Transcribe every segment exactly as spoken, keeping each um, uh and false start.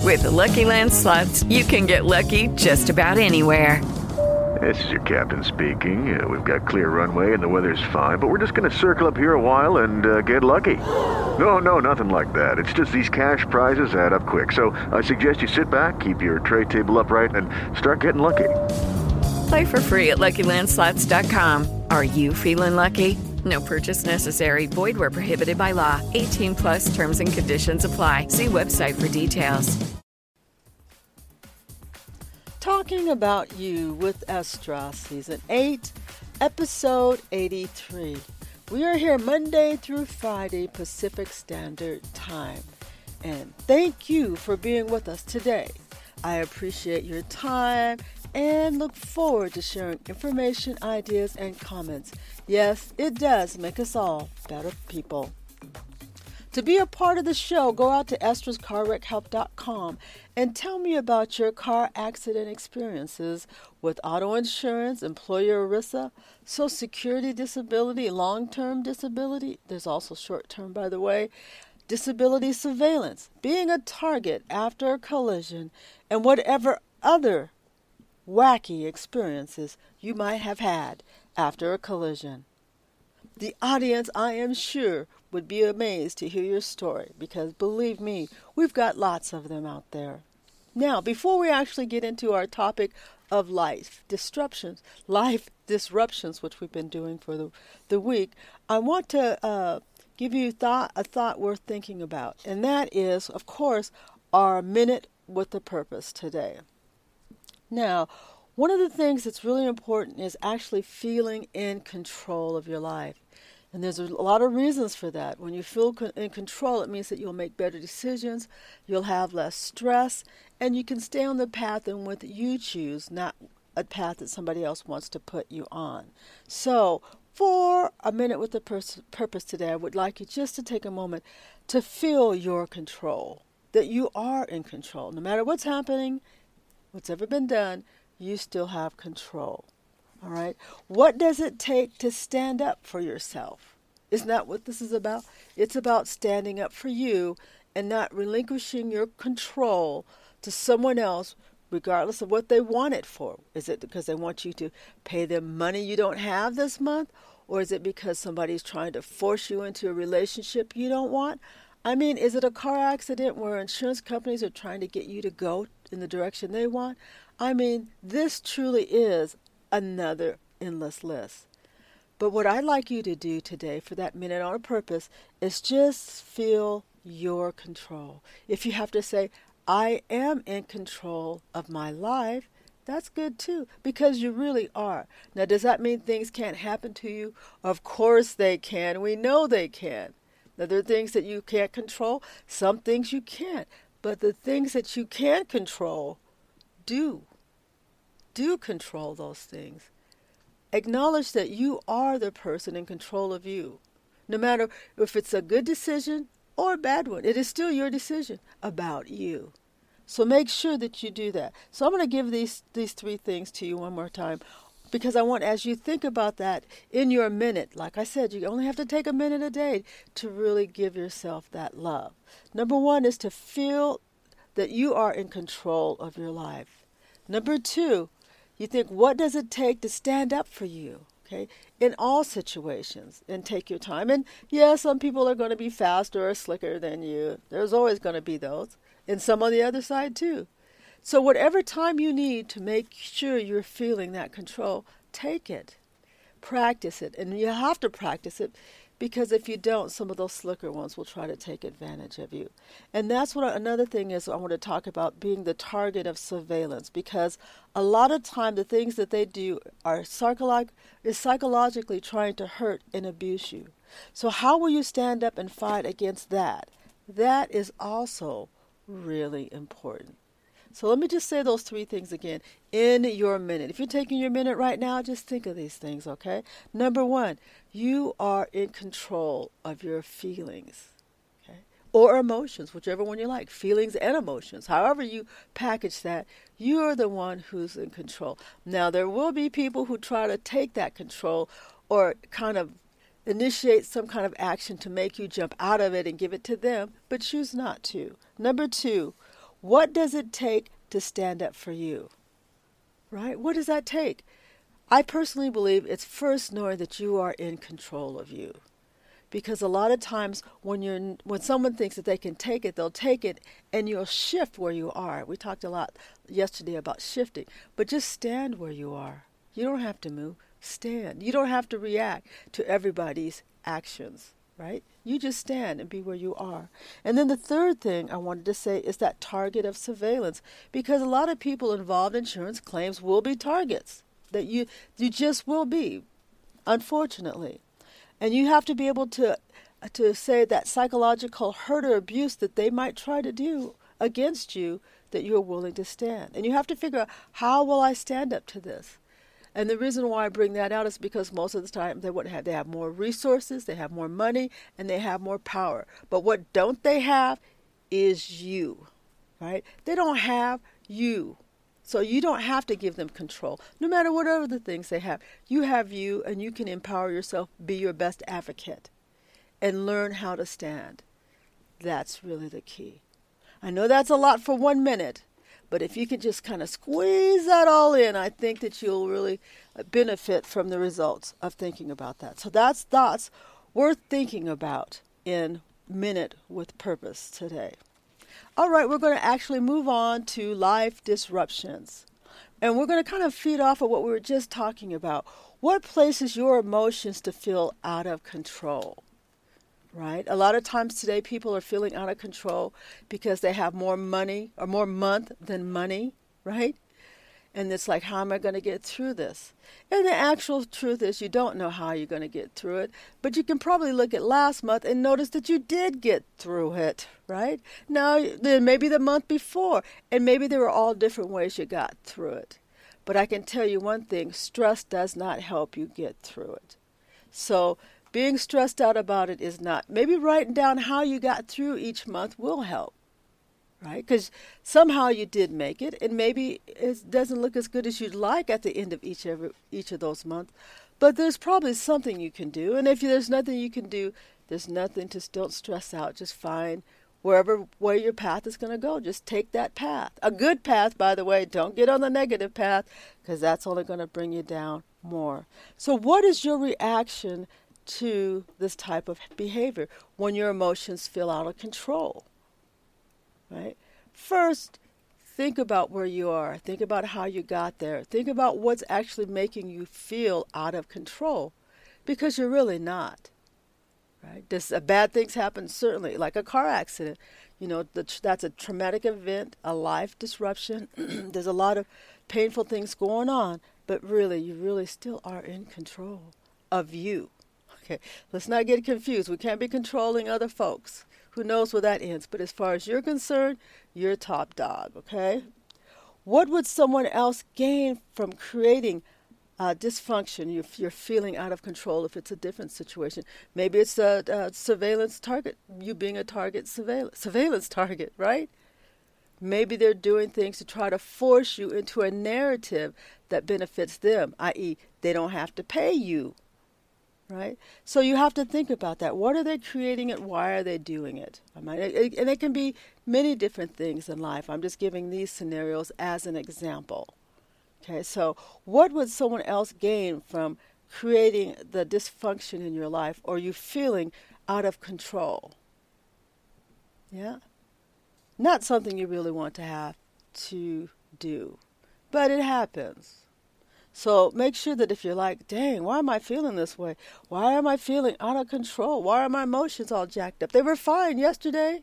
With the Lucky Land Slots, you can get lucky just about anywhere. This is your captain speaking. Uh, we've got clear runway and the weather's fine, but we're just going to circle up here a while and uh, get lucky. No, no, nothing like that. It's just these cash prizes add up quick. So I suggest you sit back, keep your tray table upright, and start getting lucky. Play for free at Lucky Land Slots dot com. Are you feeling lucky? No purchase necessary. Void where prohibited by law. eighteen plus terms and conditions apply. See website for details. Talking About You with Estra, Season eight, Episode eighty-three. We are here Monday through Friday, Pacific Standard Time. And thank you for being with us today. I appreciate your time and look forward to sharing information, ideas, and comments. Yes, it does make us all better people. To be a part of the show, go out to estras car wreck help dot com and tell me about your car accident experiences with auto insurance, employer ERISA, Social Security disability, long-term disability. There's also short-term, by the way. Disability surveillance, being a target after a collision, and whatever other wacky experiences you might have had after a collision. The audience, I am sure, would be amazed to hear your story because, believe me, we've got lots of them out there. Now, before we actually get into our topic of life disruptions, life disruptions, which we've been doing for the, the week, I want to uh, give you thought, a thought worth thinking about, and that is, of course, our Minute with a Purpose today. Now, one of the things that's really important is actually feeling in control of your life. And there's a lot of reasons for that. When you feel in control, it means that you'll make better decisions, you'll have less stress, and you can stay on the path in which you choose, not a path that somebody else wants to put you on. So, for a minute with a pers- purpose today, I would like you just to take a moment to feel your control, that you are in control. No matter what's happening, what's ever been done, you still have control. All right. What does it take to stand up for yourself? Isn't that what this is about? It's about standing up for you and not relinquishing your control to someone else, regardless of what they want it for. Is it because they want you to pay them money you don't have this month? Or is it because somebody's trying to force you into a relationship you don't want? I mean, is it a car accident where insurance companies are trying to get you to go in the direction they want? I mean, this truly is another endless list. But what I'd like you to do today for that minute on purpose is just feel your control. If you have to say, I am in control of my life, that's good too, because you really are. Now, does that mean things can't happen to you? Of course they can. We know they can. Now, there are things that you can't control. Some things you can't. But the things that you can control, do. Do control those things. Acknowledge that you are the person in control of you. No matter if it's a good decision or a bad one, it is still your decision about you. So make sure that you do that. So I'm going to give these, these three things to you one more time, because I want, as you think about that in your minute, like I said, you only have to take a minute a day to really give yourself that love. Number one is to feel that you are in control of your life. Number two, you think, what does it take to stand up for you? Okay, in all situations, and take your time. And yeah, some people are going to be faster or slicker than you. There's always going to be those. And some on the other side too. So whatever time you need to make sure you're feeling that control, take it. Practice it. And you have to practice it, because if you don't, some of those slicker ones will try to take advantage of you. And that's what another thing is I want to talk about, being the target of surveillance, because a lot of time the things that they do are psycholog- is psychologically trying to hurt and abuse you. So how will you stand up and fight against that? That is also really important. So let me just say those three things again in your minute. If you're taking your minute right now, just think of these things, okay? Number one, you are in control of your feelings, okay? Or emotions, whichever one you like, feelings and emotions. However you package that, you're the one who's in control. Now, there will be people who try to take that control or kind of initiate some kind of action to make you jump out of it and give it to them, but choose not to. Number two, What does it take to stand up for you? Right? What does that take? I personally believe it's first knowing that you are in control of you. Because a lot of times when you're when someone thinks that they can take it, they'll take it and you'll shift where you are. We talked a lot yesterday about shifting, but just stand where you are. You don't have to move. Stand. You don't have to react to everybody's actions, right? You just stand and be where you are. And then the third thing I wanted to say is that target of surveillance, because a lot of people involved in insurance claims will be targets. That you you just will be, unfortunately. And you have to be able to to say that psychological hurt or abuse that they might try to do against you, that you're willing to stand. And you have to figure out, how will I stand up to this? And the reason why I bring that out is because most of the time they wouldn't have they have more resources, they have more money, and they have more power. But what don't they have is you, right? They don't have you. So you don't have to give them control, no matter what other things they have. You have you, and you can empower yourself, be your best advocate, and learn how to stand. That's really the key. I know that's a lot for one minute, but if you can just kind of squeeze that all in, I think that you'll really benefit from the results of thinking about that. So that's thoughts worth thinking about in Minute with Purpose today. All right, we're going to actually move on to life disruptions. And we're going to kind of feed off of what we were just talking about. What places your emotions to feel out of control? Right? A lot of times today people are feeling out of control because they have more money or more month than money, right? And it's like, how am I going to get through this? And the actual truth is you don't know how you're going to get through it, but you can probably look at last month and notice that you did get through it, right? Now, then maybe the month before, and maybe there were all different ways you got through it. But I can tell you one thing, stress does not help you get through it. So being stressed out about it is not. Maybe writing down how you got through each month will help. Right? Because somehow you did make it, and maybe it doesn't look as good as you'd like at the end of each every, each of those months, but there's probably something you can do. And if there's nothing you can do, there's nothing to, don't stress out. Just find wherever way your path is going to go. Just take that path. A good path, by the way. Don't get on the negative path, because that's only going to bring you down more. So what is your reaction to this type of behavior when your emotions feel out of control? Right? First, think about where you are. Think about how you got there. Think about what's actually making you feel out of control, because you're really not. Right? Does uh, bad things happen? Certainly, like a car accident. You know, the, that's a traumatic event, a life disruption. There's a lot of painful things going on, but really, you really still are in control of you. Okay, let's not get confused. We can't be controlling other folks. Who knows where that ends? But as far as you're concerned, you're top dog, okay? What would someone else gain from creating uh, dysfunction? You're, you're feeling out of control if it's a different situation. Maybe it's a, a surveillance target, you being a target surveillance, surveillance target, right? Maybe they're doing things to try to force you into a narrative that benefits them, that is they don't have to pay you. Right? So you have to think about that. What are they creating and why are they doing it? I mean, it, and it can be many different things in life. I'm just giving these scenarios as an example. Okay, so what would someone else gain from creating the dysfunction in your life, or you feeling out of control? Yeah? Not something you really want to have to do, but it happens. So make sure that if you're like, dang, why am I feeling this way? Why am I feeling out of control? Why are my emotions all jacked up? They were fine yesterday.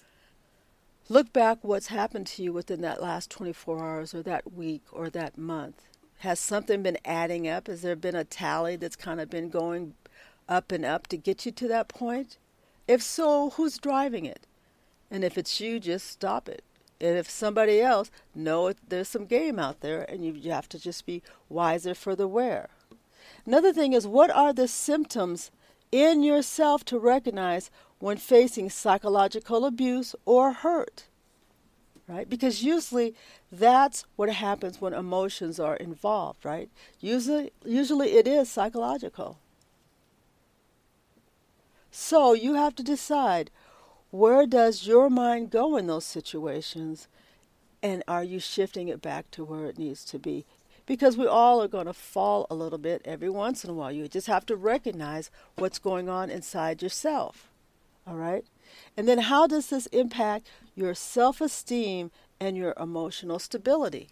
Look back what's happened to you within that last twenty-four hours or that week or that month. Has something been adding up? Has there been a tally that's kind of been going up and up to get you to that point? If so, who's driving it? And if it's you, just stop it. And if somebody else, know there's some game out there, and you, you have to just be wiser for the wear. Another thing is, what are the symptoms in yourself to recognize when facing psychological abuse or hurt? Right? Because usually that's what happens when emotions are involved, right? Usually, usually it is psychological. So you have to decide, where does your mind go in those situations? And are you shifting it back to where it needs to be? Because we all are going to fall a little bit every once in a while. You just have to recognize what's going on inside yourself. All right? And then how does this impact your self-esteem and your emotional stability?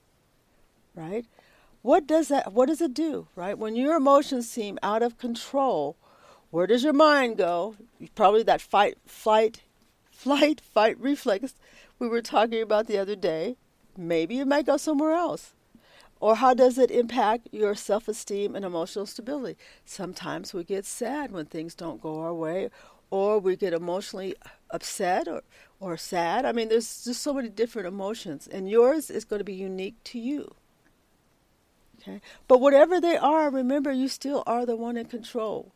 Right? What does that, what does it do, right? When your emotions seem out of control, where does your mind go? Probably that fight, flight, flight, fight reflex we were talking about the other day. Maybe it might go somewhere else. Or how does it impact your self-esteem and emotional stability? Sometimes we get sad when things don't go our way, or we get emotionally upset or, or sad. I mean, there's just so many different emotions, and yours is going to be unique to you. Okay? But whatever they are, remember, you still are the one in control.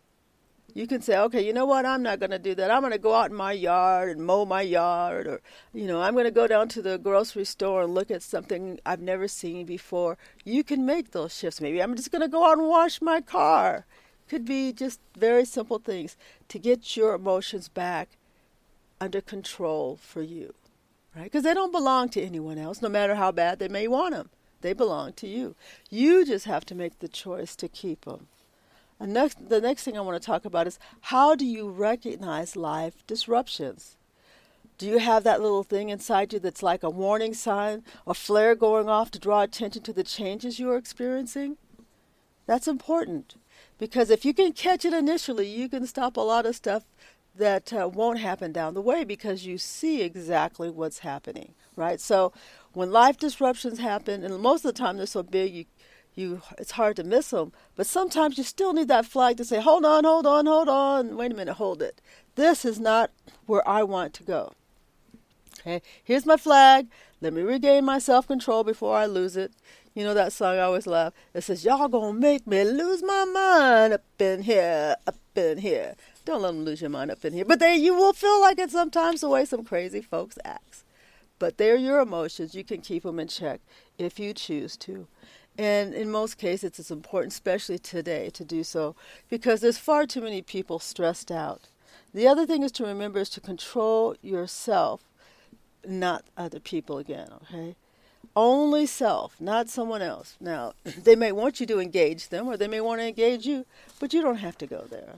You can say, okay, you know what, I'm not going to do that. I'm going to go out in my yard and mow my yard, or, you know, I'm going to go down to the grocery store and look at something I've never seen before. You can make those shifts. Maybe I'm just going to go out and wash my car. Could be just very simple things to get your emotions back under control for you, right? Because they don't belong to anyone else, no matter how bad they may want them. They belong to you. You just have to make the choice to keep them. And next, the next thing I want to talk about is, how do you recognize life disruptions? Do you have that little thing inside you that's like a warning sign, a flare going off to draw attention to the changes you're experiencing? That's important, because if you can catch it initially, you can stop a lot of stuff that uh, won't happen down the way, because you see exactly what's happening, right? So when life disruptions happen, and most of the time they're so big, you You, it's hard to miss them, but sometimes you still need that flag to say, hold on, hold on, hold on, wait a minute, hold it. This is not where I want to go. Okay, here's my flag. Let me regain my self-control before I lose it. You know that song I always love? It says, y'all gonna make me lose my mind up in here, up in here. Don't let them lose your mind up in here. But they, you will feel like it sometimes, the way some crazy folks act. But they're your emotions. You can keep them in check if you choose to. And in most cases, it's important, especially today, to do so, because there's far too many people stressed out. The other thing is to remember is to control yourself, not other people again, okay? Only self, not someone else. Now, they may want you to engage them, or they may want to engage you, but you don't have to go there.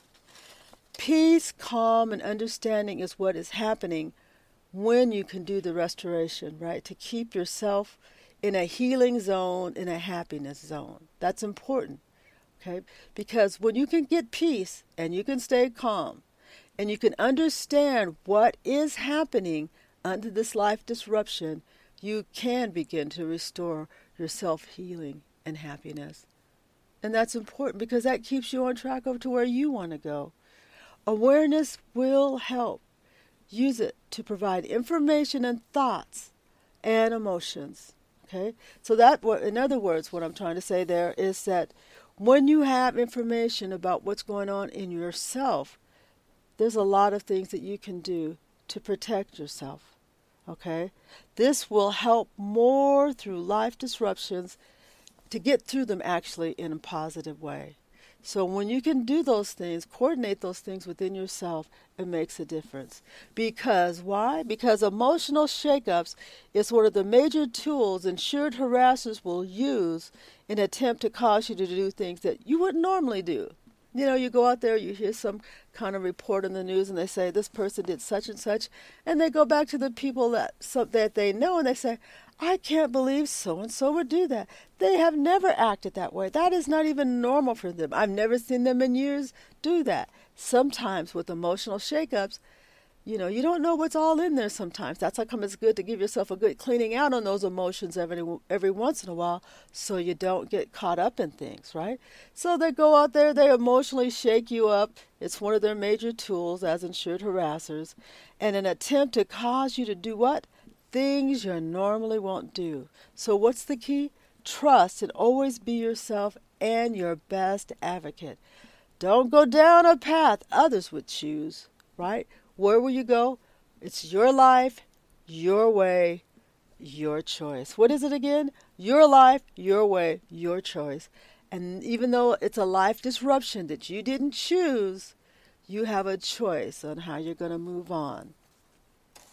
Peace, calm, and understanding is what is happening when you can do the restoration, right? To keep yourself in a healing zone, in a happiness zone. That's important, okay? Because when you can get peace and you can stay calm and you can understand what is happening under this life disruption, you can begin to restore your self-healing and happiness. And that's important because that keeps you on track over to where you want to go. Awareness will help. Use it to provide information and thoughts and emotions. Okay, so that, in other words, what I'm trying to say there is that when you have information about what's going on in yourself, there's a lot of things that you can do to protect yourself. Okay, this will help more through life disruptions to get through them actually in a positive way. So when you can do those things, coordinate those things within yourself, it makes a difference. Because why? Because emotional shakeups is one of the major tools insured harassers will use in an attempt to cause you to do things that you wouldn't normally do. You know, you go out there, you hear some kind of report in the news, and they say this person did such and such, and they go back to the people that so, that they know, and they say, I can't believe so-and-so would do that. They have never acted that way. That is not even normal for them. I've never seen them in years do that. Sometimes with emotional shakeups, you know, you don't know what's all in there sometimes. That's how come it's good to give yourself a good cleaning out on those emotions every every once in a while so you don't get caught up in things, right? So they go out there, they emotionally shake you up. It's one of their major tools as insured harassers, and an attempt to cause you to do what? Things you normally won't do. So what's the key? Trust and always be yourself and your best advocate. Don't go down a path others would choose, right? Where will you go? It's your life, your way, your choice. What is it again? Your life, your way, your choice. And even though it's a life disruption that you didn't choose, you have a choice on how you're going to move on.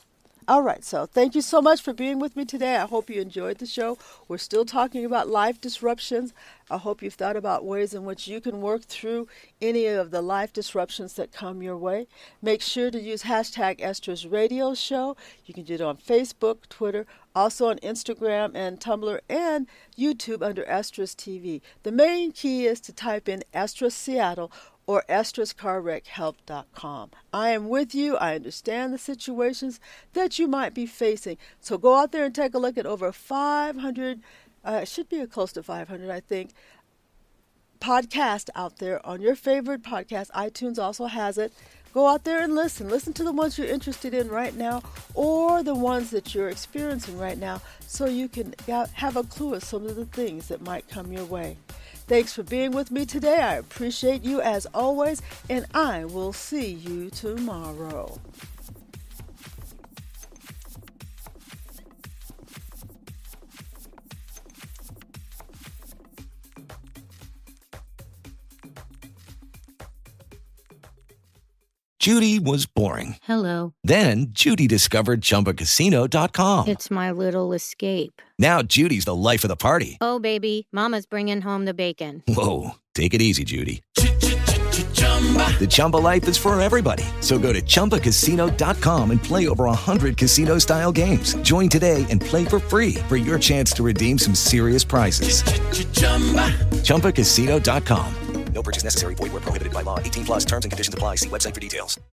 All right, so thank you so much for being with me today. I hope you enjoyed the show. We're still talking about life disruptions. I hope you've thought about ways in which you can work through any of the life disruptions that come your way. Make sure to use hashtag Estra's Radio Show. You can do it on Facebook, Twitter, also on Instagram and Tumblr and YouTube under Estra's T V. The main key is to type in Estra Seattle or estras car wreck help dot com. I am with you. I understand the situations that you might be facing. So go out there and take a look at over five hundred, uh, it should be close to five hundred, I think, podcast out there on your favorite podcast. iTunes also has it. Go out there and listen. Listen to the ones you're interested in right now or the ones that you're experiencing right now so you can have a clue of some of the things that might come your way. Thanks for being with me today. I appreciate you as always, and I will see you tomorrow. Judy was boring. Hello. Then Judy discovered Chumba Casino dot com. It's my little escape. Now Judy's the life of the party. Oh, baby, mama's bringing home the bacon. Whoa, take it easy, Judy. The Chumba life is for everybody. So go to Chumba Casino dot com and play over one hundred casino-style games. Join today and play for free for your chance to redeem some serious prizes. Chumba Casino dot com. No purchase necessary. Void where prohibited by law. eighteen plus terms and conditions apply. See website for details.